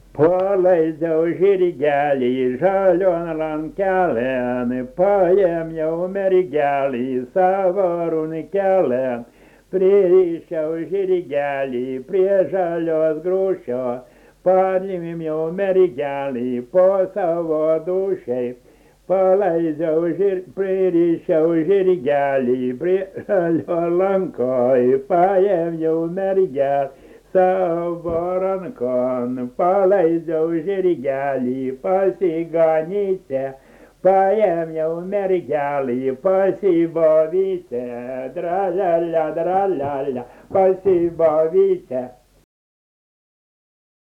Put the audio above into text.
Paleidžiau žirgelį žalion rankelėn, paėmiau mergelį savo runkelėn, pririšau žirgelį prie žalios grūščios, paėmiau mergelį po savo dūšiai, pririšau žirgelį prie žalio lankoj, paėmiau mergelį savo rankon, paleidžiau žirgelį pasiganyti, paėmiau mergelį pasibovyti, dralala, dralala, pasibovyti.